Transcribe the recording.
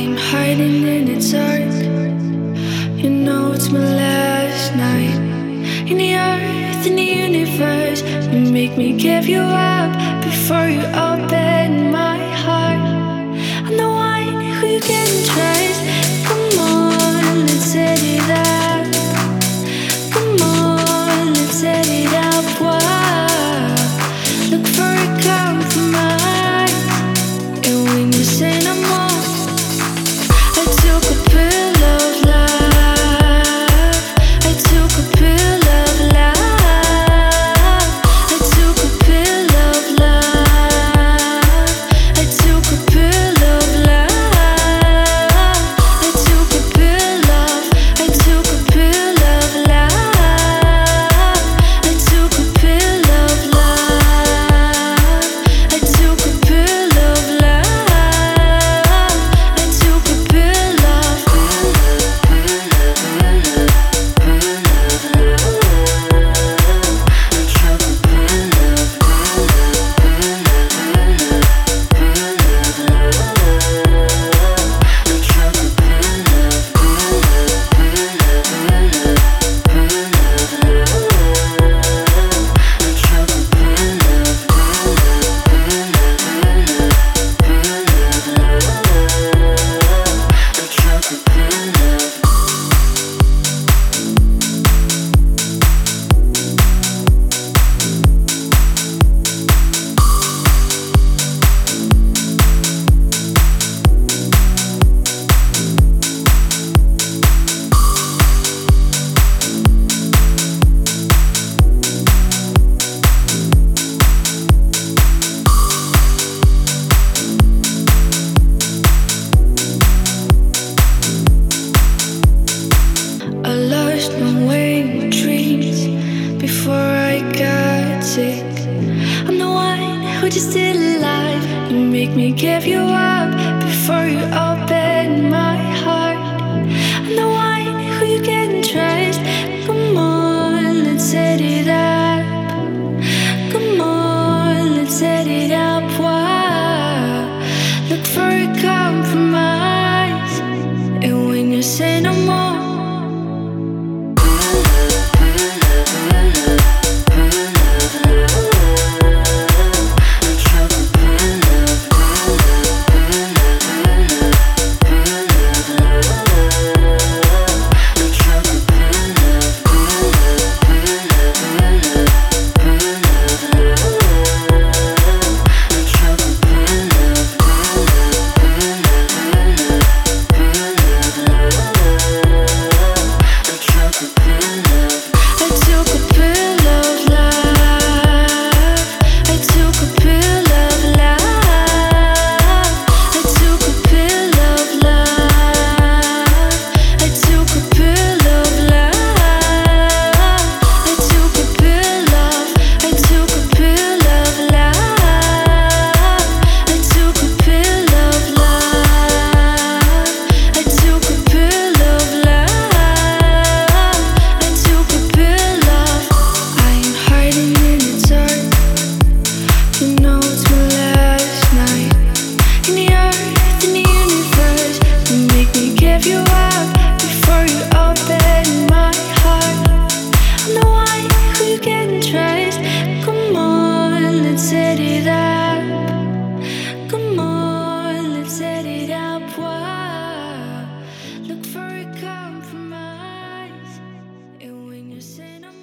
I'm hiding in the dark. You know it's my last night. In the earth, in the universe, you make me give you up before you open my heart. I'm the one who you can trust. Come on, let's set it up. Come on, let's set it up. Whoa. Look for a compromise. And when you say no more, I took a pill of love. I took a pill of love. I took a pill of love. I took a pill of love. I took a pill of. I took a pill of love. I took a pill of love. I took a pill of love. I took a pill of. I lost my way in my dreams before I got sick. I'm the one who just still alive. You make me give you up before you open my heart. I'm the one who you can trust. Come on, let's set it up. Come on, let's set it up. Whoa. Look for a compromise. And when you say no more, look for a compromise. And when you say no